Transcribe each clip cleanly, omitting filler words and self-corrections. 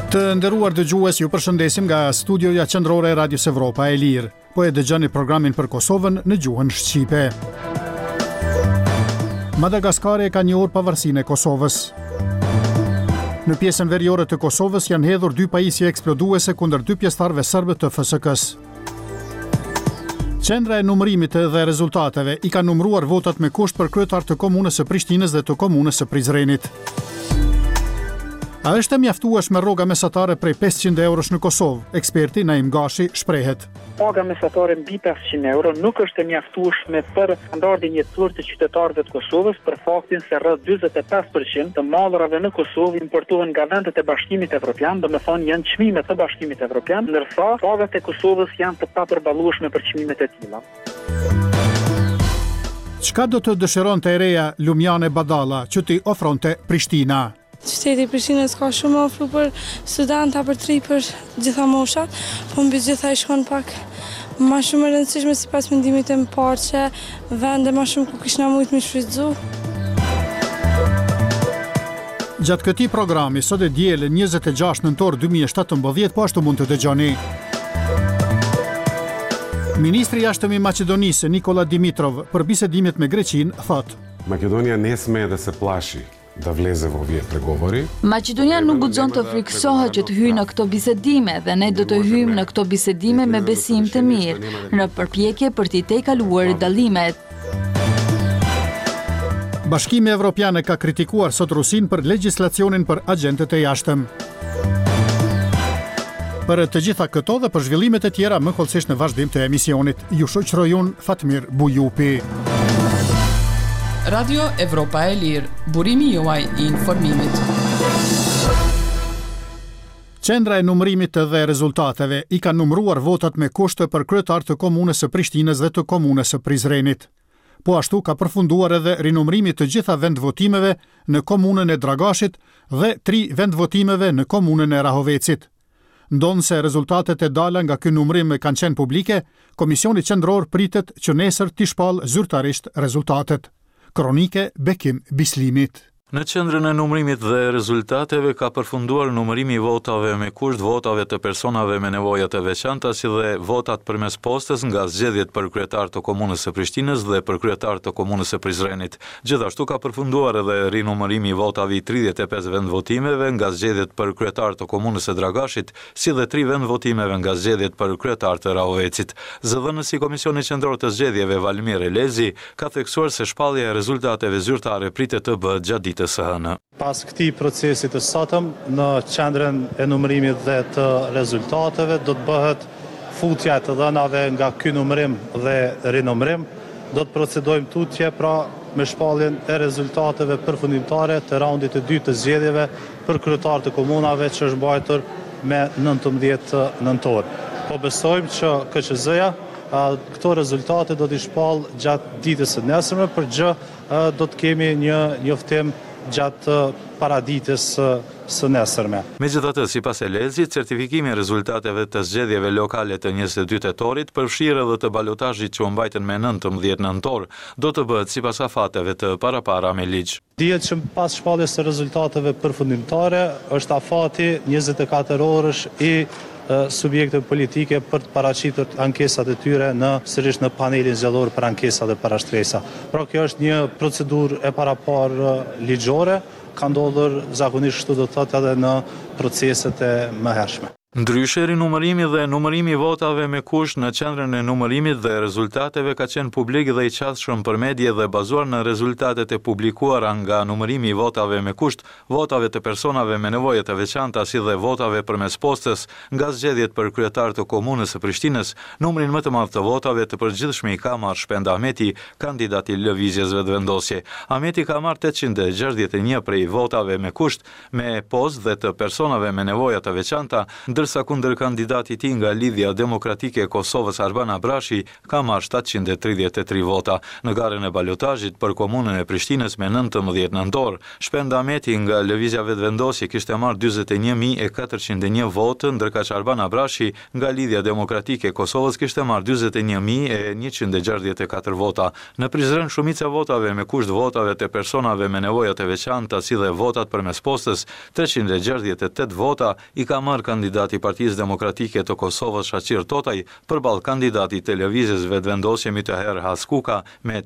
Të nderuar dëgjues, ju përshëndesim nga studioja qendrore e Radios Evropa e Lirë. Po e dëgjoni programin për Kosovën në gjuhën shqipe. Madagaskari ka njohur pavarësinë e Kosovës. Në pjesën veriore të Kosovës janë hedhur 2 pajisje eksploduese kundër 2 pjesëtarëve serbë të FSK-s. Qendra e numërimit dhe rezultateve i ka numëruar votat me kusht për kryetar të komunës së Prishtinës dhe të komunës së Prizrenit. A është e mjaftueshme rroga mesatare prej 500 eurosh në Kosovë? Eksperti Naim Gashi shprehet. Paga mesatare mbi 500 euro nuk është e mjaftueshme për standardin jetësor të qytetarëve të Kosovës, për faktin se rreth 45% të mallrave në Kosovë importohen nga vendet e Bashkimit Evropian, domethënë janë çmime të Bashkimit Evropian, ndërsa pagat e Kosovës janë të papërballueshme për çmimet e tilla. Çka do të dëshironte e reja Lumjane Badalla që t'i ofronte Prishtina? Qyteti i Prishtinës ka shumë ofru për studenta, për tri, për gjitha moshat, po mbi gjitha i shkon pak ma shumë e rëndësishme sipas mendimit të më parë që vende ma shumë ku kishna mujt me shfrytzu. Gjatë këtij programi sot e dielën 26 nëntor 2017 po ashtu mund të dëgjoni. Ministri i jashtëm i Maqedonisë Nikola Dimitrov për bisedimet me Greqinë thotë: Makedonia nesme edhe se plashi da vleze vo vjet pregovori. Maqedonia nuk guxon të friksohet që të hyjë në këto bisedime dhe ne do të hyjmë në këto bisedime me besim të mirë, në përpjekje për t'i tejkaluar dallimet. Bashkimi Evropian ka kritikuar sot Rusinë për legjislacionin për agentët e jashtëm. Për të gjitha këto dhe për zhvillimet e tjera më hollësisht në vazhdim të emisionit, ju shoqëroj unë Fatmir Bujupi. Radio Evropa e Lirë, burimi juaj i informimit. Qendra e numërimit dhe rezultateve i ka numëruar votat me kusht për kryetar të komunës së Prishtinës dhe të komunës së Prizrenit. Po ashtu ka përfunduar edhe rinumërimi të gjitha vendvotimeve në komunën e Dragashit dhe 3 vendvotimeve në komunën e Rahovecit. Ndonse rezultatet e dala nga ky numërim kanë qenë publike, Komisioni Qendror pritet që nesër t'i shpallë zyrtarisht rezultatet. Kronike Bekim Bislimit. Në qendrën e numërimit dhe rezultateve ka përfunduar numërimi i votave me kusht votave të personave me nevoja të veçanta si dhe votat përmes postës nga zgjedhjet për kryetar të komunës së Prishtinës dhe për kryetar të komunës së Prizrenit. Gjithashtu ka përfunduar edhe rinumërimi i votave i 35 vendvotimeve nga zgjedhjet për kryetar të komunës së Dragashit, si dhe 3 vendvotimeve nga zgjedhjet për kryetar të Rahovecit. Zëdhënësi i Komisionit Qendror të Zgjedhjeve Valmir Elezi ka theksuar se shpallja e rezultateve zyrtare pritet të bëhet gjatë Pas këtij procesi të sotëm në qendrën e numërimit dhe të rezultateve do të bëhet futja e të dhënave nga ky numërim dhe rinumërim. Do të procedojmë tutje pra me shpalljen e rezultateve përfundimtare të raundit të dytë të zgjedhjeve për kryetar të komunave që është mbajtur me 19 nëntor. Po besojmë që KQZ-ja këto rezultate do t'i shpallë gjatë ditës së nesërme, për gjë do të kemi një njoftim gjatë paraditës së nesërme. Megjithatë, sipas Elezit, certifikimi i rezultateve të zgjedhjeve lokale të 22 tetorit, përfshirë edhe të balotazhit që u mbajtën me 19 nëntor, do të bëhet sipas afateve të parapara me ligj. Dihet që pas shpalljes së rezultateve përfundimtare është afati 24 orësh i subjekte politike për të paraqitur ankesat e tyre sërish në panelin zgjedhor për ankesa dhe parashtresa. Pra kjo është një procedurë e paraparë ligjore, ka ndodhur zakonisht kështu do të thotë edhe në proceset e mëhershme. Ndryshe, rinumërimi dhe numërimi i votave me kusht në qendrën e numërimit dhe rezultateve ka qenë publik dhe i qasshëm për medje dhe bazuar në rezultatet e publikuara nga numërimi i votave me kusht, votave të personave me nevoje të veçanta si dhe votave përmes postës nga zgjedhjet për kryetar të komunës së Prishtinës. Numrin më të madh të votave të përgjithshme i ka marrë Shpend Ahmeti, kandidati i lëvizjes vetëvendosje. Ahmeti ka marrë 861 prej votave me kusht me postë dhe të personave me nevoja të veçanta, ndërsa kundër kandidati i tij nga Lidhja Demokratike e Kosovës Arban Abrashi ka marrë 733 vota. Në garën e balotazhit për komunën e Prishtinës me 19 nëntor, Shpend Ahmeti nga Lëvizja Vetëvendosje kishte marrë 41.401 votë, ndërka që Arban Abrashi nga Lidhja Demokratike e Kosovës kishte marrë 41.164 vota. Në Prizren shumica e votave me kusht votave të personave me nevojat e veçanta si dhe votat përmes postës, 368 vota i ka marrë kandidati i Partisë Demokratike të Kosovës Shaqir Totaj përballë kandidati të Lëvizjes Vetëvendosje Myteher Haskuka me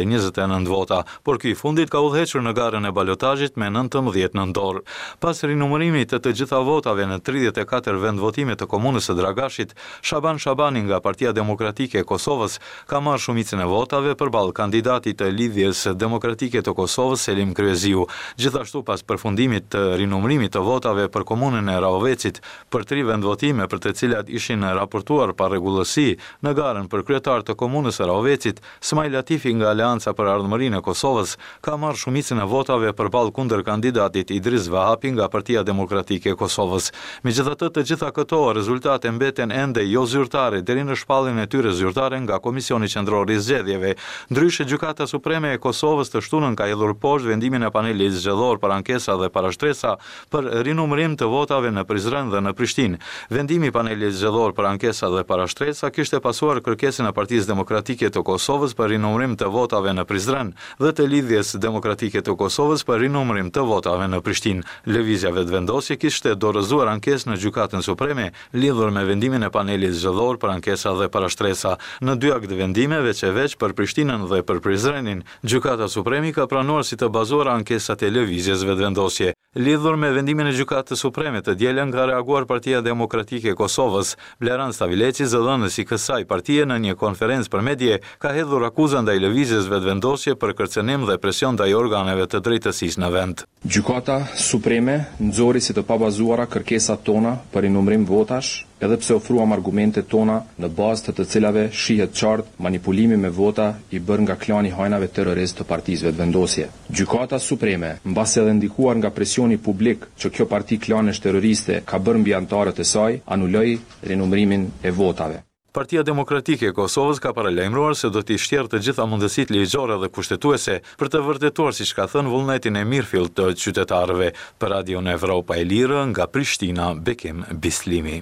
329 vota, por ky i fundit ka udhëhequr në garën e balotazhit me 19 nëntor. Pas rinumërimit të gjitha votave në 34 vend votime të komunës së Dragashit, Shaban Shabani nga Partia Demokratike e Kosovës ka marrë shumicën e votave përballë kandidatit të Lidhjes Demokratike të Kosovës Selim Kryeziu. Gjithashtu pas përfundimit të rinumërimit të votave për komunën e Rahovecit për 3 vend votime për të cilat ishin raportuar pa rregullësi në garën për kryetar të komunës së Rahovecit, Smajl Latifi nga Aleanca për Ardhmërinë e Kosovës ka marrë shumicën e votave përballë kundër kandidatit Idris Vahapi nga Partia Demokratike e Kosovës. Megjithatë, të gjitha këto rezultate mbeten ende jo zyrtare deri në shpalljen e tyre zyrtare nga Komisioni Qendror i Zgjedhjeve. Ndryshe, Gjykata Supreme e Kosovës të shtunën ka hedhur poshtë vendimin e panelit zgjedhor për ankesa dhe parashtresa për rinumërim të votave në Prizren dhe në Prishtinë. Vendimi i panelit zgjedhor për ankesa dhe parashtresa kishte pasuar kërkesën e Partisë Demokratike të Kosovës për rinumërim të votave në Prizren dhe të Lidhjes Demokratike të Kosovës për rinumërim të votave në Prishtinë. Lëvizja Vetëvendosje kishte dorëzuar ankesë në Gjykatën Supreme lidhur me vendimin e panelit zgjedhor për ankesa dhe parashtresa. Në 2 akt vendime veç për Prishtinën dhe për Prizrenin, Gjykata Supreme ka pranuar si të bazuara ankesat e Lëvizjes Vetëvendosje. Lidhur me vendimin e Gjykatës Supreme të dielën ka reaguar Partia Demokratike e Kosovës. Blerand Stavileci, zëdhënës i kësaj partie, në një konferencë për medie, ka hedhur akuzën ndaj Lëvizjes Vetëvendosje për kërcënim dhe presion ndaj organeve të drejtësisë në vend. Gjykata Supreme nxori si të pabazuara kërkesat tona për rinumërim votash, edhe pse ofruam argumentet tona në bazë të cilave shihet qartë manipulimi me vota i bërë nga klani hajnave terrorist të Partisë Vetëvendosje. Gjykata Supreme, mbasi edhe ndikuar nga presioni publik që kjo parti klanesh terroriste ka bërë mbi anëtarët e saj, anuloi rinumërimin e votave. Partia Demokratike e Kosovës ka paralajmëruar se do t'i shtjerë të gjitha mundësitë ligjore dhe kushtetuese për të vërtetuar, siç ka thënë, vullnetin e mirëfillt të qytetarëve. Për Radion Evropa e Lirë, nga Prishtina, Bekim Bislimi.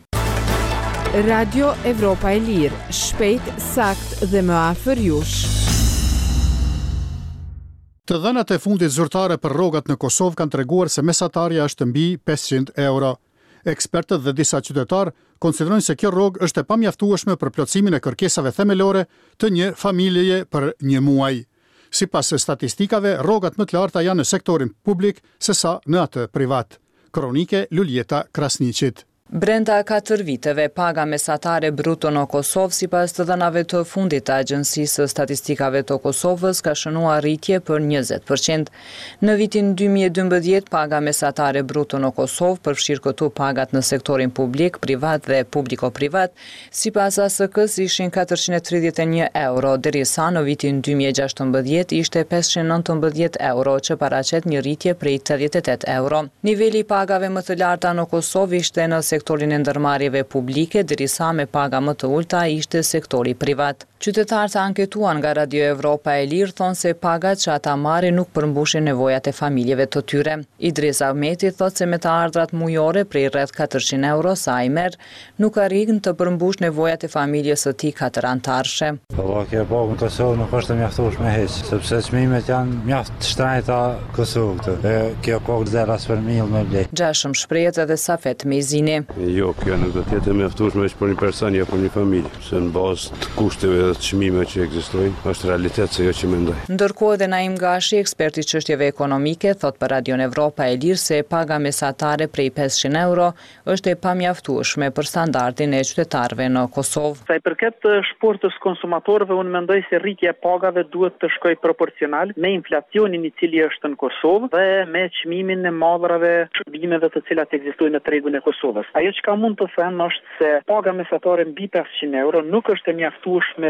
Radio Evropa e Lirë, shpejt, sakt dhe më afër jush. Të dhënat e fundit zyrtare për rrogat në Kosovë kanë treguar se mesatarja është mbi 500 euro. Ekspertët dhe disa qytetarë konsiderojnë se kjo rrogë është e pamjaftueshme për plotësimin e kërkesave themelore të një familjeje për një muaj. Sipas statistikave, rrogat më të larta janë në sektorin publik sesa në atë privat. Kronike Luljeta Krasniqit. Brenda 4 viteve, paga mesatare bruto në Kosovë sipas të dhënave të fundit të Agjencisë së Statistikave të Kosovës ka shënuar rritje për 20%. Në vitin 2012, paga mesatare bruto në Kosovë përfshir këtu pagat në sektorin publik, privat dhe publiko-privat, sipas ASK-s ishin 431 euro, derisa në vitin 2016 ishte 519 euro, që paraqet një rritje prej 88 euro. Niveli i pagave më të larta në Kosovë ishte në sektorin e ndërmarrjeve publike, derisa me paga më të ulta ishte sektori privat. Qytetarët anketuan nga Radio Evropa e Lirë thonë se pagat që ata marrin nuk përmbushin nevojat e familjeve të tyre. Idris Ahmeti thotë se me të ardhurat mujore prej rreth 400 euro sa ai merr, nuk arrin të përmbush nevojat e familjes së tij 4 anëtarëshe. Kjo pagë në Kosovë nuk është e mjaftueshme hiç, sepse çmimet janë mjaft të shtrenjta Kosovë këtë. Kjo pagë zero as për mill me blej. Gjashëm shprehet edhe Safet Mezini. Jo, kjo nuk do të jetë e mjaftueshme veç për një person apo një familje, se në bazë të kushteve dhe të çmimeve që ekzistojnë, është realitet se jo që mendoj. Ndërkohë edhe Naim Gashi, ekspert i çështjeve ekonomike, thot për Radion Evropa e Lirë se paga mesatare prej 500 euro është e pamjaftueshme për standardin e qytetarëve në Kosovë. Sa i përket shportës konsumatorëve, unë mendoj se rritja e pagave duhet të shkojë proporcional me inflacionin i cili është në Kosovë dhe me çmimin e madhrave çmimeve të cilat ekzistojnë në tregun e Kosovës. Ajo që ka mund të them është se paga mesatare mbi 500 euro nuk është e mjaftueshme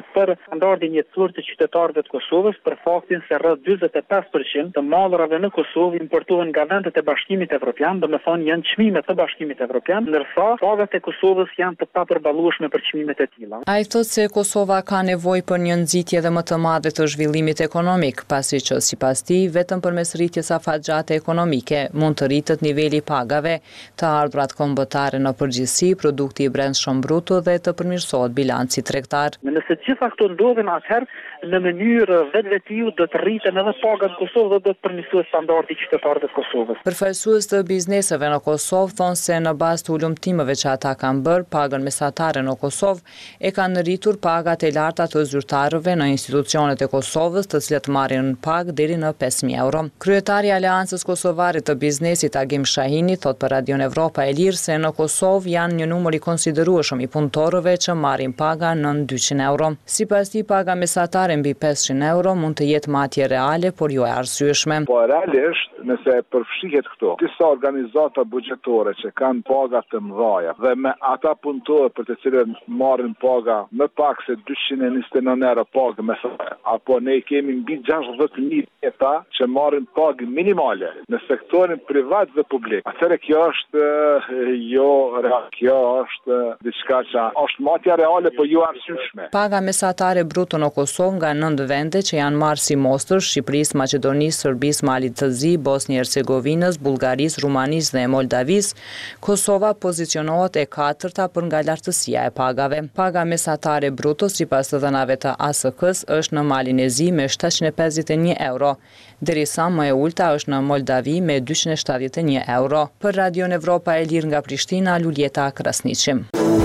për standardin jetësor të qytetarëve të Kosovës, për faktin se rreth 45% të mallrave në Kosovë importohen nga vendet e Bashkimit Evropian, domethënë janë çmime të Bashkimit Evropian, ndërsa pagat e Kosovës janë të papërballueshme për çmimet e tilla. Ai thotë se Kosova ka nevojë për një nxitje dhe më të madhe të zhvillimit ekonomik, pasi që sipas tij vetëm përmes rritjes afatgjate ekonomike mund të rritet niveli i pagave, të ardhurat kombëtare në përgjithësi, produkti i brendshëm bruto dhe të përmirësohet bilanci tregtar. Nëse të gjitha këto ndodhin, atëherë në mënyrë vetvetiu do të rriten edhe pagat në Kosovë dhe do të përmirësohet standardi i qytetarëve të Kosovës. Përfaqësues të bizneseve në Kosovë thonë se në bazë të ulëmtimeve që ata kanë bërë, pagën mesatare në Kosovë e kanë rritur pagat e larta të zyrtarëve në institucionet e Kosovës, të cilët marrin pagë deri në 5.000 euro. Kryetari i Aleancës Kosovare të Biznesit Agim Shahini thot për Radio Evropa e Lirë se në Kosovë janë një numër i konsiderueshëm i punëtorëve që marrin paga nën 200 euro. Sipas tij, paga mesatare mbi 500 euro mund të jetë matje reale, por jo e arsyeshme. Po realisht, nëse përfshihet këto, disa organizata buxhetore që kanë paga të mëdha dhe me ata punëtorë për të cilët marrin paga më pak se 229 euro pagë mesatare, apo ne kemi mbi 60.000 ata që marrin pagë minimale në sektorin privat dhe publik. Atëherë kjo është kjo është diçka që është matja reale, po jo arsyeshme. Paga mesatare bruto në Kosovë nga 9 vende që janë marrë si mostër, Shqipërisë, Maqedonisë, Serbisë, Malit të Zi, Bosnjë Hercegovinës, Bullgarisë, Rumanisë dhe Moldavisë, Kosova pozicionohet e 4-ta për nga lartësia e pagave. Paga mesatare bruto sipas të dhënave të ASK-s është në Malin e Zi me 751 euro, derisa më e ulta është në Moldavi me 271 euro. Për Radio Evropa e Lirë nga Prishtina, Luljeta Krasniqi.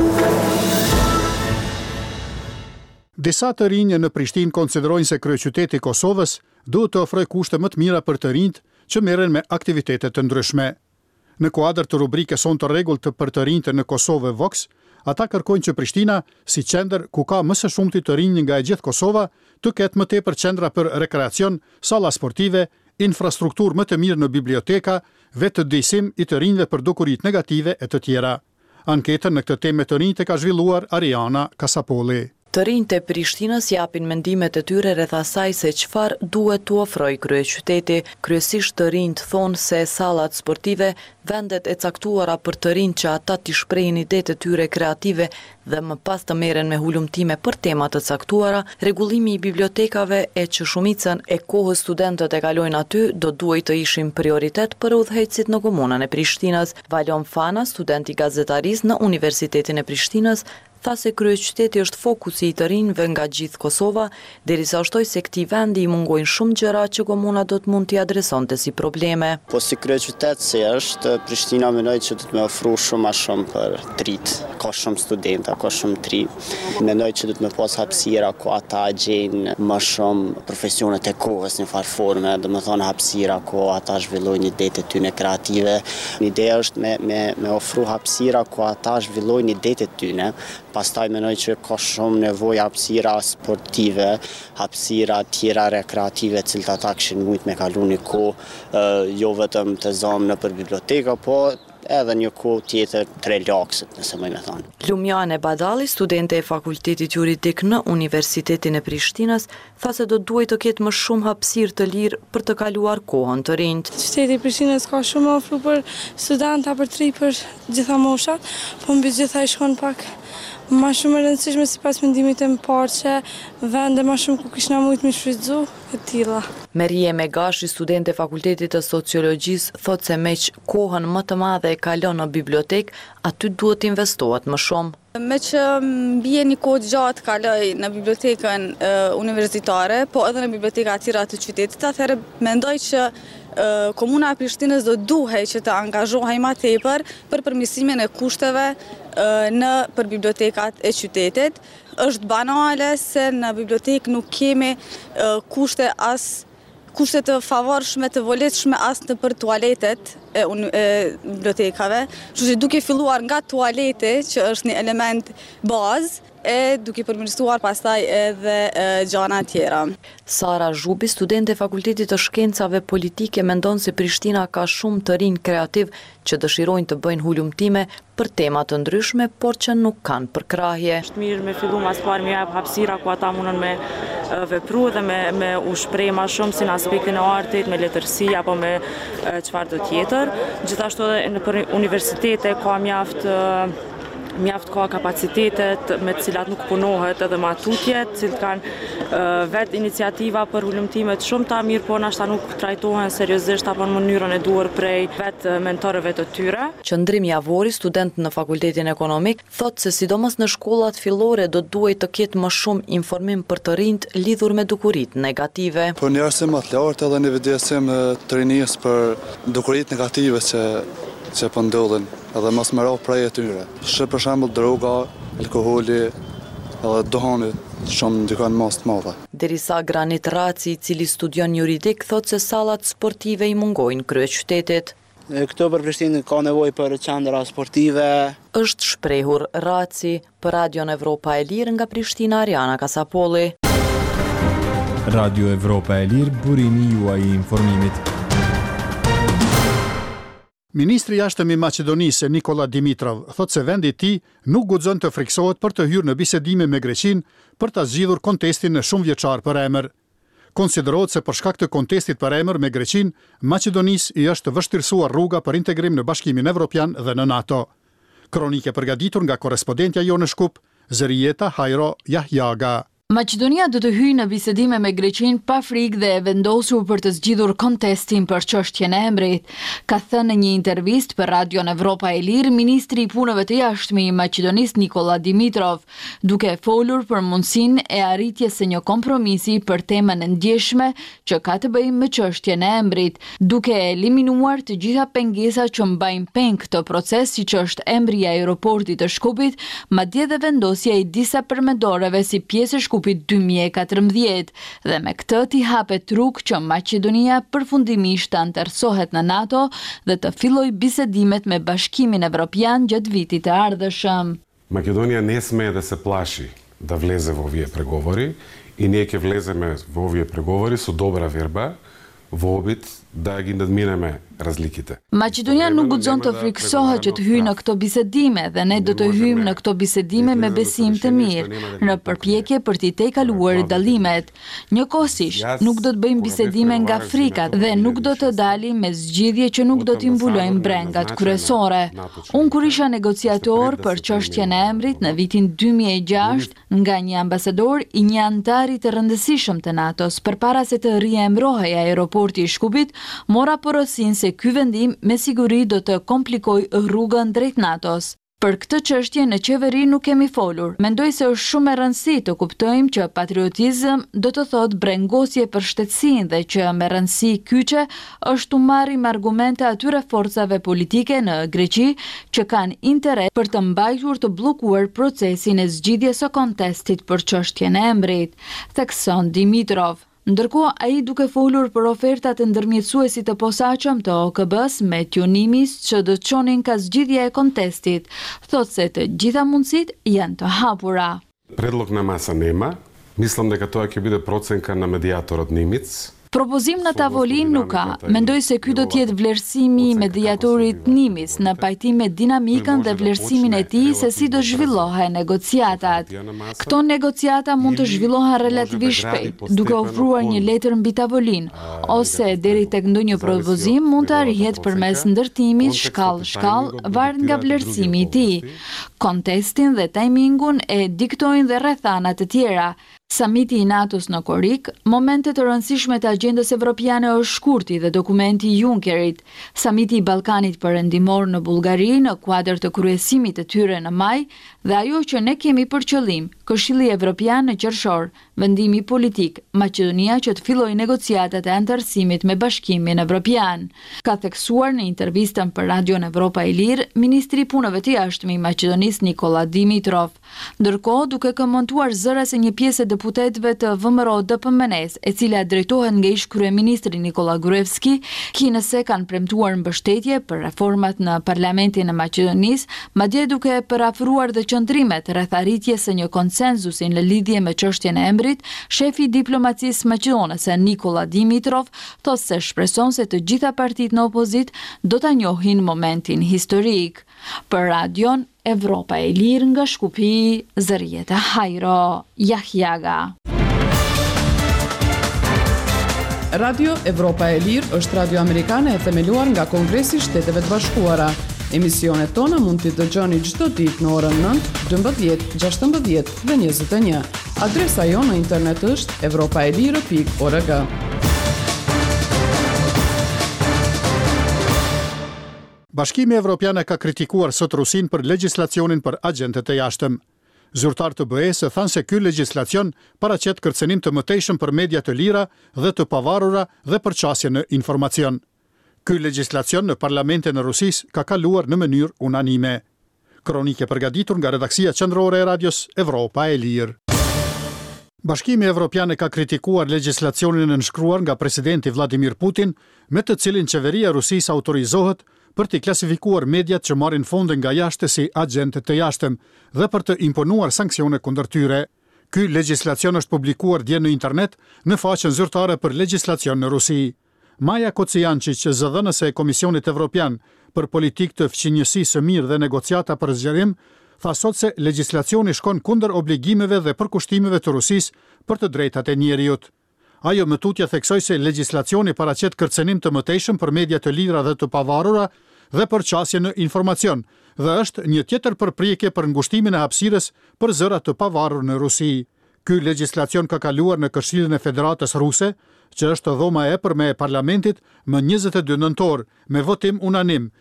Disa të rinj në Prishtinë konsiderojnë se kryeqyteti i Kosovës duhet të ofrojë kushte më të mira për të rinjt që merren me aktivitete të ndryshme. Në kuadër të rubrikës Son të rregullt për të rinjtë në Kosovë Vox, ata kërkojnë që Prishtina, si qendër ku ka më së shumti të rinj nga e gjithë Kosova, të ketë më tepër qendra për rekreacion, salla sportive, infrastrukturë më të mirë në biblioteka, vetë dëjsim i të rinjve për dukurit negative e të tjera. Anketën në këtë temë të rinjtë ka zhvilluar Ariana Kasapolli. Të rinjtë e Prishtinës japin mendimet e tyre rreth asaj se çfarë duhet t'u ofrojë kryeqyteti. Kryesisht të rinjtë thonë se sallat sportive, vendet e caktuara për të rinjtë që ata t'i shprehin idetë e tyre kreative dhe më pas të merren me hulumtime për tema të caktuara, rregullimi i bibliotekave e që shumicën e kohës studentët e kalojnë aty do duhet të ishin prioritet për udhëheqësit në komunën e Prishtinës. Valon Fana, student i gazetarisë në Universitetin e Prishtinës, tha se kryeqyteti është fokusi i të rinjve nga gjithë Kosova, derisa shtoi se këtij vendi i mungojnë shumë gjëra që komuna do të mund t'i adresonte si probleme. Po si kryeqytet si është, Prishtina mendoj që do të më ofru shumë më shumë për trit. Ka shumë studenta, ka shumë tri. Mendoj që do të më pas hapësira ku ata gjejnë më shumë profesionet e kohës në farforme, domethënë hapësira ku ata zhvillojnë idetë e tyre kreative. Ideja është me ofru hapësira ku ata zhvillojnë idetë e tyre. Pastaj mendoj që ka shumë nevojë hapësira sportive, hapësira tjera rekreative, cilët ata kishin mujt me kalu një kohë, jo vetëm të zamë nëpër biblioteka, po edhe një kohë tjetër të relaksit, nëse më thënë. Lumjane Badalli, studente e Fakultetit Juridik në Universitetin e Prishtinës, tha se do duhet të ketë më shumë hapësirë të lirë për të kaluar kohën të rinjtë. Qyteti i Prishtinës ka shumë ofru për studenta, për tri, për gjitha moshat, po mbi gjitha i shkon pak ma shumë e rëndësishme sipas mendimit të parë që vende ma shumë ku kishna mujt me shfrytzu e tilla. Merie Megashi, studente e Fakultetit të Sociologjisë, thotë se me që kohën më të madhe e kalon në bibliotek, aty duhet investohet më shumë. Me që mbije një kohë gjatë kaloj në bibliotekën universitare, po edhe në biblioteka tjera të qytetit, atëherë mendoj që Komuna e Prishtinës do duhej që të angazhohej ma tepër për përmirësimin e kushteve për bibliotekat e qytetit. Është banale se në bibliotekë nuk kemi kushte të favorshme, të volitshme as në për tualetet e bibliotekave. Kështu që duke filluar nga tualeti, që është një element bazë, e duke përmirësuar pastaj edhe gjana tjera. Sara Zhubi, studente e Fakultetit të Shkencave Politike, mendon se Prishtina ka shumë të rinj kreativ që dëshirojnë të bëjnë hulumtime për tema të ndryshme, por që nuk kanë përkrahje. Është mirë me fillu mas parë me jap hapësira ku ata mundën me vepru dhe me u shpreh më shumë si në aspektin e artit, me letërsi apo me çfarë do tjetër. Gjithashtu edhe në universitete ka mjaft ka kapacitetet me të cilat nuk punohet edhe matutjet, cilët kanë vetë iniciativa për hulumtimet shumë ta mirë, po nashta nuk trajtohen seriozisht apo në mënyrën e duhur prej vetë mentorëve të tyre. Qëndrim Javori, student në Fakultetin Ekonomik, thotë se sidomos në shkollat fillore do duhet të ketë më shumë informim për të rinjt lidhur me dukuritë negative. Për një arsim më të lartë edhe një vëdjesim të rinjës për dukuritë negative që po ndodhin, edhe mos më rrah prej e tyre. Për shembull droga, alkooli, edhe dohani shumë ndikojnë mas të madhe. Derisa Granit Raci, i cili studion juridik, thotë se sallat sportive i mungojnë kryeqytetit. Këto për Prishtinë ka nevojë për qendra sportive. Është shprehur Raci për Radion Evropa e Lirë nga Prishtina, Ariana Kasapolli. Radio Evropa e Lirë, burimi juaj i informimit. Ministri i jashtëm i Maqedonisë, Nikola Dimitrov, thotë se vendi i tij nuk guxon të friksohet për të hyrë në bisedime me Greqinë për ta zgjidhur kontestin në shumëvjeçar për emër. Konsiderohet se për shkak të kontestit për emër me Greqinë, Maqedonisë i është vështirësuar rruga për integrim në Bashkimin Evropian dhe në NATO. Kronike përgatitur nga korrespondentja jonë në Shkup, Zërieta Hajro Jahjaga. Maqedonia do të hyjë në bisedime me Greqinë pa frikë dhe e vendosur për të zgjidhur kontestin për çështjen e emrit. Ka thënë në një intervistë për Radion Evropa e Lirë ministri i punëve të jashtme i Maqedonisë Nikola Dimitrov, duke folur për mundësinë e arritjes së një kompromisi për temën e ndjeshme që ka të bëjë me çështjen e emrit, duke eliminuar të gjitha pengesat që mbajnë peng këtë proces, siç është emri i aeroportit të Shkupit, madje dhe vendosja i disa përmendoreve si pjesë e Shkupit 2014 dhe me këtë t'i hapet rrugë që Maqedonia përfundimisht të antarësohet në NATO dhe të filloj bisedimet me Bashkimin Evropian gjatë vitit të ardhshëm. Македонија не смее да се плаши да влезе во овие преговори и ние ќе влеземе во овие преговори со добра верба, во обид да ги надминеме разликите. Maqedonia nuk guxon të friksohet që të hyjë në këto bisedime dhe ne do të hyjmë në këto bisedime me besim të mirë, në përpjekje për t'i tejkaluar dallimet. Njëkohësisht, nuk do të bëjmë bisedime nga frika dhe nuk do të dalim me zgjidhje që nuk do t'i mbulojmë brengat kryesore. Unë kur isha negociator për çështjen e emrit në vitin 2006 nga një ambasador i një antari të rëndësishëm të NATO-s, përpara se të riemrohej aeroporti i Shkupit, mora porosin se ky vendim me siguri do të komplikoj rrugën drejt NATO-s. Për këtë çështje në qeveri nuk kemi folur. Mendoj se është shumë e rëndësishme të kuptojmë që patriotizëm do të thotë brengosje për shtetësinë dhe që me rëndësi kyçe është të marrim argumente atyre forcave politike në Greqi që kanë interes për të mbajtur të bllokuar procesin e zgjidhjes së kontestit për çështjen e emrit, thekson Dimitrov. Ndërkohë, ai duke folur për ofertat e ndërmjetësuesit të posaçëm të OKB-s me Tionimis që do të çonin ka zgjidhja e kontestit, thotë se të gjitha mundësitë janë të hapura. Предлог на маса нема. Мислам дека тоа ќе биде проценка на медијаторот Нимиц. Propozim në tavolinë nuk ka. Mendoj se ky do të jetë vlerësimi i mediatorit Nimis në pajtim me dinamikën dhe vlerësimin e tij se si do zhvillohen negociatat. Këto negociata mund të zhvillohen relativisht shpejt, duke ofruar një letër mbi tavolinë, ose deri tek ndonjë propozim mund të arrihet përmes ndërtimit shkallë varet nga vlerësimi i tij. Kontestin dhe timingun e diktojnë dhe rrethanat të tjera. Samiti i NATO-s në Korik, momentet të rëndësishme të agjendës evropiane është shkurti dhe dokumenti i Junckerit, samiti i Ballkanit Perëndimor në Bullgari në kuadër të kryesimit të tyre në maj dhe ajo që ne kemi për qëllim, Këshilli Evropian në qershor, vendimi politik, Maqedonia që të fillojë negociatat e antarësimit me Bashkimin Evropian. Ka theksuar në intervistën për Radion Evropa e Lirë, ministri i punëve të jashtme i Maqedonisë Nikola Dimitrov. Ndërkohë, duke komentuar zëra se një pjesë e deputetëve të VMRO-DPMNE-s, e cila drejtohet nga ish kryeministri Nikola Gruevski, kinëse kanë premtuar mbështetje për reformat në Parlamentin e Maqedonisë, madje duke parafruar dhe qëndrimet rreth arritjes së një konsenzusi në lidhje me çështjen e emrit. Shefi i diplomacisë maqedonese Nikola Dimitrov thotë se shpreson se të gjitha partitë në opozit do ta njohin momentin historik. Për Radion Evropa e Lirë nga Shkupi, Zërieta Hajro, Jahjaga. Radio Evropa e Lirë është radio amerikane e themeluar nga Kongresi i Shteteve të Bashkuara. Emisionet tona mund t'i dëgjoni çdo ditë në orën 9, 12, 16 dhe 21. Adresa jonë në internet është europaelire.org. Bashkimi Evropian ka kritikuar sot Rusin për legjislacionin për agentët e jashtëm. Zyrtar të BE-s thanë se ky legjislacion paraqet kërcënim të mëtejshëm për media të lira dhe të pavarura dhe përqasje në informacion. Ky legjislacion në parlamentin e Rusisë ka kaluar në mënyrë unanime. Kronike përgatitur nga redaksia qendrore e radios Evropa e Lirë. Bashkimi Evropian ka kritikuar legjislacionin e nënshkruar nga presidenti Vladimir Putin, me të cilin qeveria e Rusisë autorizohet për të klasifikuar mediat që marrin fonde nga jashtë si agente të jashtëm dhe për të imponuar sanksione kundër tyre. Ky legjislacion është publikuar dje në internet në faqen zyrtare për legjislacion në Rusi. Maja Kociančić, zëdhënëse e Komisionit Evropian për politikë të fqinjësisë së mirë dhe negociata për zgjerim, tha sot se legjislacioni shkon kundër obligimeve dhe përkushtimeve të Rusisë për të drejtat e njeriut. Ajo më tutje theksoi se legjislacioni paraqet kërcënim të mëtejshëm për media të lira dhe të pavarura dhe përqasje në informacion, dhe është një tjetër përpjekje për ngushtimin e hapësirës për zëra të pavarur në Rusi. Ky legjislacion ka kaluar në Këshillin e Federatës Ruse, që është dhoma e epërme e parlamentit, më 22 nëntor, me votim unanim,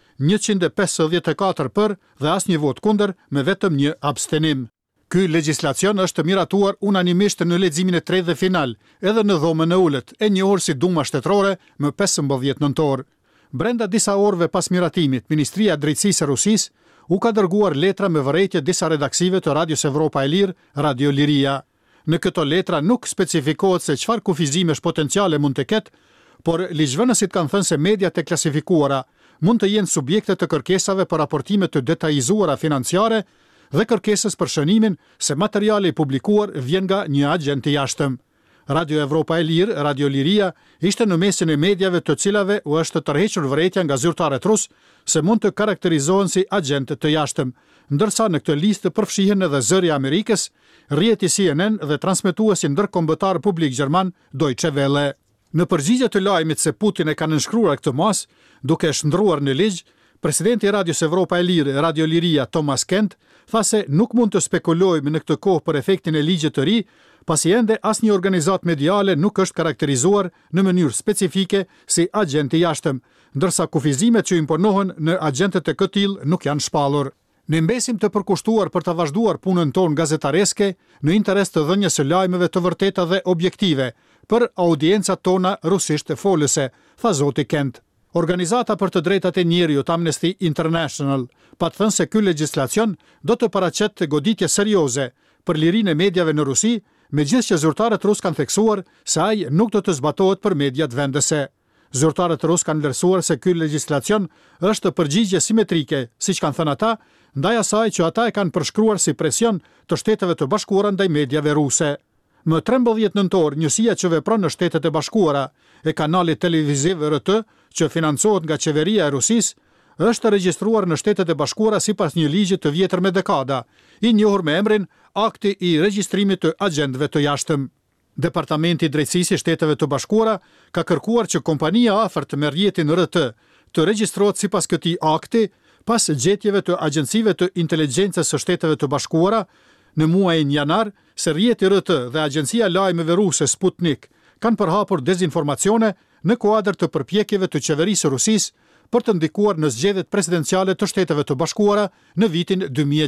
154 për dhe asnjë vot kundër, me vetëm një abstenim. Ky legjislacion është miratuar unanimisht në leximin e tretë dhe final, edhe në dhomën e ulët, e njohur si Duma Shtetërore, më 15 nëntor. Brenda disa orëve pas miratimit, Ministria e Drejtësisë e Rusisë u ka dërguar letra me vërejtje disa redaksive të Radios Evropa e Lirë, Radio Liria. Në këto letra nuk specifikohet se çfarë kufizimesh potenciale mund të ketë, por ligjvënësit kanë thënë se mediat e klasifikuara mund të jenë subjekte të kërkesave për raportime të detajizuara financiare dhe kërkesës për shënimin se materiali i publikuar vjen nga një agent i jashtëm. Radio Evropa e Lirë, Radio Liria, ishte në mesin e medjave të cilave u është tërhequr vërejtja nga zyrtarët rus se mund të karakterizohen si agent të jashtëm, ndërsa në këtë listë përfshihen edhe zëri i Amerikës, rrjeti CNN dhe transmetuesi ndërkombëtar publik gjerman Deutsche Welle. Në përgjigje të lajmit se Putin e ka nënshkruar këtë mas, duke shndruar në ligj, presidenti i Radios Evropa e Lirë, Radio Liria, Thomas Kent, tha se nuk mund të spekulojmë në këtë kohë për efektin e ligjit të ri, pasi ende asnjë organizatë mediale nuk është karakterizuar në mënyrë specifike si agent i jashtëm, ndërsa kufizimet që imponohen në agentët e këtill nuk janë shpallur. Ne mbesim të përkushtuar për të vazhduar punën tonë gazetareske në interes të dhënies së lajmeve të vërteta dhe objektive për audiencat tona rusisht folëse, tha zoti Kent. Organizata për të drejtat e njeriut Amnesty International pa të thënë se ky legjislacion do të paraqet goditje serioze për lirinë e mediave në Rusi, megjithëse që zyrtarët rus kanë theksuar se ai nuk do të zbatohet për mediat vendese. Zyrtarët rus kanë vlerësuar se ky legjislacion është përgjigje simetrike, siç kanë thënë ata, ndaj asaj që ata e kanë përshkruar si presion të Shteteve të Bashkuara ndaj mediave ruse. Më 13 nëntor, njësia që vepron në Shtetet e Bashkuara e kanali televiziv RT, që financohet nga qeveria e Rusisë, është regjistruar në Shtetet e Bashkuara sipas një ligji të vjetër me dekada, i njohur me emrin Akti i regjistrimit të agentëve të jashtëm. Departamenti i Drejtësisë i Shteteve të Bashkuara ka kërkuar që kompania afërt me rrjetin RT të regjistrohet sipas këtij akti pas gjetjeve të agjencive të inteligjencës së Shteteve të Bashkuara në muajin janar se rrjeti RT dhe agjencia lajmeve ruse Sputnik kanë përhapur dezinformacione në kuadër të përpjekjeve të qeverisë së Rusisë për të ndikuar në zgjedhjet presidenciale të Shteteve të Bashkuara në vitin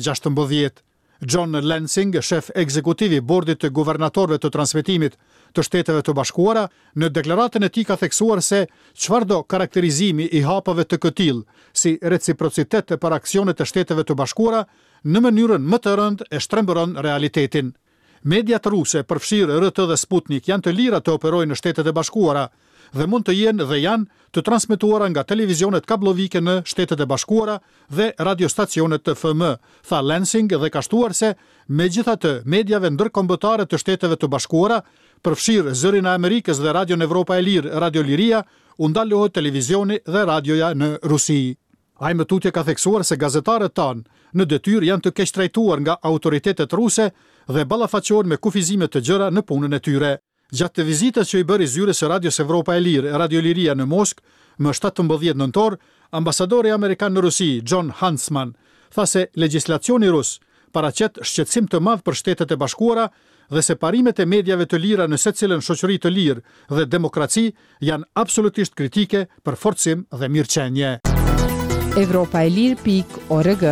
2016. John Lansing, shef ekzekutiv i bordit të guvernatorëve të transmetimit të Shteteve të Bashkuara, në deklaratën e tij ka theksuar se çfarëdo karakterizimi i hapave të këtill, si reciprocitet për aksionet e Shteteve të Bashkuara, në mënyrën më të rëndë e shtrembëron realitetin. Mediat ruse, përfshirë RT dhe Sputnik, janë të lira të operojnë në Shtetet e Bashkuara dhe mund të jenë dhe janë të transmetuara nga televizionet kablovike në Shtetet e Bashkuara dhe radiostacionet të FM, tha Lansing dhe ka shtuar se megjithatë mediave ndërkombëtare të Shteteve të Bashkuara, përfshirë Zërin e Amerikës dhe Radion Evropa e Lirë, Radio Liria, u ndalohet televizioni dhe radioja në Rusi. Ai më tutje ka theksuar se gazetarët tanë në detyrë janë të keq trajtuar nga autoritetet ruse dhe ballafaqohen me kufizime të gjëra në punën e tyre. Gjatë të vizitës që i bëri zyrës së Radios Evropa e Lirë, Radio Liria në Moskë, më 17 nëntor, ambasadori amerikan në Rusi, John Huntsman, tha se legjislacioni rus paraqet shqetësim të madh për Shtetet e Bashkuara dhe se parimet e mediave të lira në secilën shoqëri të lirë dhe demokraci janë absolutisht kritike për forcim dhe mirëqenie. Evropaelir.org.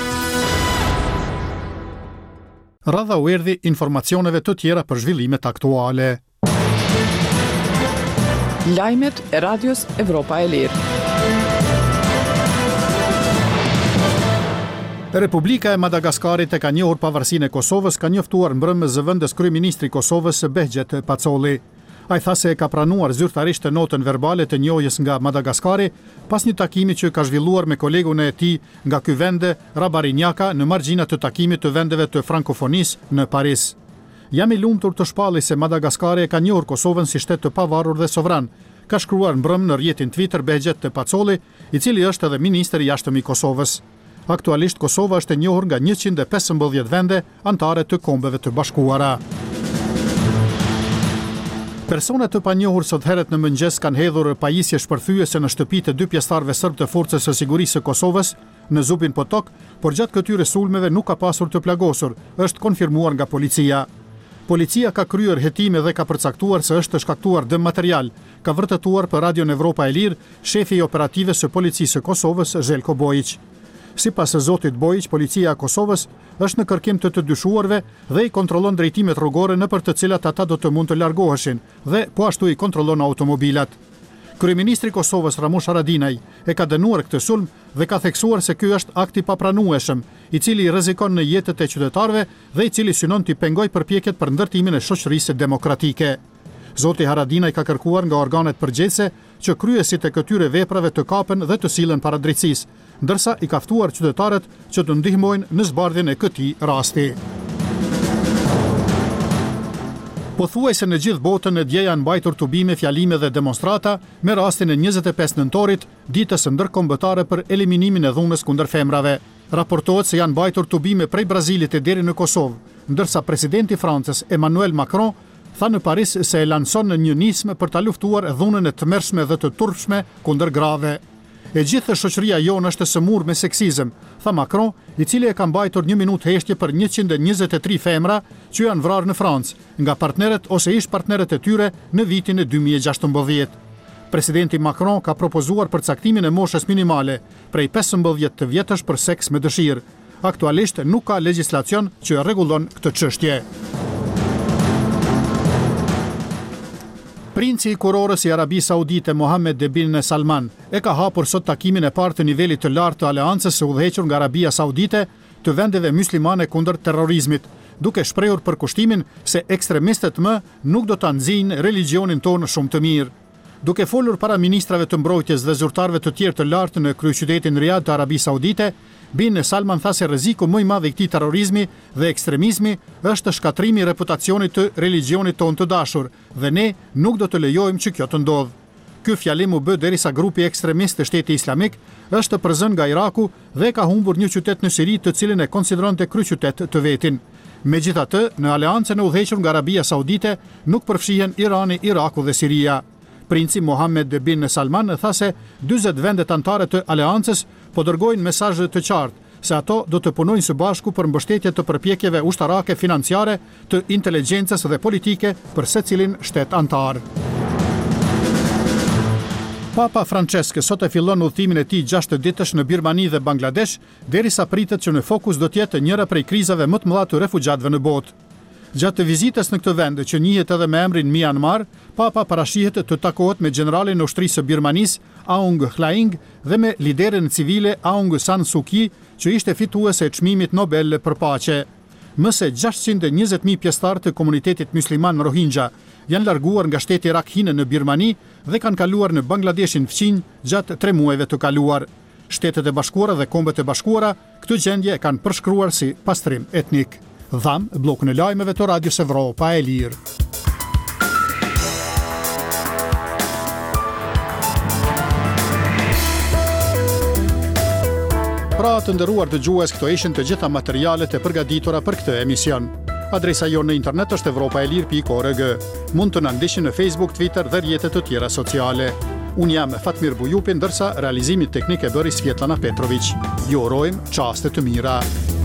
Radha u erdhi informacioneve të tjera për zhvillimet aktuale. Lajmet e Radios Evropa e Lirë. Republika e Madagaskarit e ka njohur pavarësinë e Kosovës, ka njoftuar mbrëmjes zëvendës kryeministri i Kosovës Behgjet Pacoli. Ai tha se ka pranuar zyrtarisht të notën verbale të njohjes nga Madagaskari pas një takimi që ka zhvilluar me kolegun e tij nga ky vend, Rabarinjaka, në margjina të takimit të vendeve të frankofonisë në Paris. Jam i lumtur të shpalli se Madagaskari e ka njohur Kosovën si shtet të pavarur dhe sovran, ka shkruar mbrëm në rrjetin Twitter Behgjet Pacoli, i cili është edhe ministri i jashtëm i Kosovës. Aktualisht Kosova është e njohur nga 115 vende antare të Kombeve të Bashkuara. Persona të panjohur sot herët në mëngjes kanë hedhur pajisje shpërthyese në shtëpitë e 2 pjesëtarëve serb të Forcës së Sigurisë së Kosovës në Zubin Potok, por gjatë këtyre sulmeve nuk ka pasur të plagosur, është konfirmuar nga policia. Policia ka kryer hetime dhe ka përcaktuar se është shkaktuar dëm material, ka vërtetuar për Radion Evropa e Lirë shefi i operative së policisë së Kosovës, Željko Bojić. Sipas zotit Bojić, policia e Kosovës është në kërkim të dyshuarve dhe i kontrollon drejtimet rrugore nëpër të cilat ata do të mund të largoheshin dhe po ashtu i kontrollon automobilat. Kryeministri i Kosovës Ramush Haradinaj e ka dënuar këtë sulm dhe ka theksuar se ky është akt i papranueshëm, i cili rrezikon në jetët e qytetarëve dhe i cili synon të pengojë përpjekjet për ndërtimin e shoqërisë demokratike. Zoti Haradinaj ka kërkuar nga organet përgjegjëse që kryesit e këtyre veprave të kapen dhe të sillen para drejtësisë, ndërsa i ka ftuar qytetarët që të ndihmojnë në zbardhjen e këtij rasti. Pothuajse në gjithë botën e dje janë mbajtur tubime, fjalime dhe demonstrata me rastin e 25 nëntorit, ditës së ndërkombëtare për eliminimin e dhunës kundër femrave. Raportohet se janë mbajtur tubime prej Brazilit e deri në Kosovë, ndërsa presidenti i Francës Emmanuel Macron tha në Paris se e lanson një nismë për ta luftuar dhunën e tmerrshme dhe të turpshme kundër grave. E gjithë shoqëria jonë është e sëmurë me seksizëm, tha Macron, i cili e ka mbajtur 1 minutë heshtje për 123 femra që janë vrarë në Francë nga partnerët ose ish partnerët e tyre në vitin e 2016. Presidenti Macron ka propozuar përcaktimin e moshës minimale prej 15 të vjetësh për seks me dëshirë. Aktualisht nuk ka legjislacion që rregullon këtë çështje. Princi i kurorës i Arabisë Saudite Mohammed bin Salman e ka hapur sot takimin e parë të nivelit të lartë të aleancës së udhëhequr nga Arabia Saudite të vendeve muslimane kundër terrorizmit, duke shprehur përkushtimin se ekstremistët më nuk do ta nxjinj religionin tonë shumë të mirë. Duke folur para ministrave të mbrojtjes dhe zyrtarëve të tjerë të lartë në kryeqytetin Riyadh të Arabisë Saudite, bin Salman tha se rreziku më i madh i këtij terrorizmi dhe ekstremizmi është shkatrimi i reputacionit të religionit tonë të dashur dhe ne nuk do të lejojmë që kjo të ndodhë. Ky fjalim u bë derisa grupi ekstremist të Shtetit Islamik është përzën nga Iraku dhe ka humbur një qytet në Siri të cilin e konsideronte kryeqytet të vetin. Megjithatë, në aleancën e udhëhequr nga Arabia Saudite nuk përfshihen Irani, Iraku dhe Siria. Princi Mohammed bin Salman tha se 40 vendet anëtare të aleancës po dërgojnë mesazhe të qartë se ato do të punojnë së bashku për mbështetje të përpjekjeve ushtarake, financiare, të inteligjencës dhe politike për secilin shtet antar. Papa Francesc sot e fillon udhëtimin e tij 6 ditësh në Birmani dhe Bangladesh, derisa pritet që në fokus do të jetë njëra prej krizave më të mëdha të refugjatëve në botë. Gjatë vizitës në këtë vend, që njihet edhe me emrin Myanmar, Papa parashihet të takohet me generalin e ushtrisë së Birmanisë, Aung Hlaing, dhe me liderin civile Aung San Suu Kyi, që ishte fituese e çmimit Nobel për paqe. Më se 620.000 pjesëtar të komunitetit musliman Rohingya janë larguar nga shteti Rakhine në Birmani dhe kanë kaluar në Bangladeshin fqinj gjatë 3 muajve të kaluar. Shtetet e Bashkuara dhe Kombet e Bashkuara këtë gjendje kanë përshkruar si pastrim etnik. Dham, blokun e lajmeve të Radios Evropa e Lirë. Pra të nderuar dëgjues, këto ishin të gjitha materialet e përgatitura për këtë emision. Adresa jonë në internet është evropaelir.org. Mund të na ndiqni në Facebook, Twitter dhe rrjetet të tjera sociale. Unë jam Fatmir Bujupi, ndërsa realizimit teknik e bëri Svetlana Petrović. Ju urojmë çaste të mira.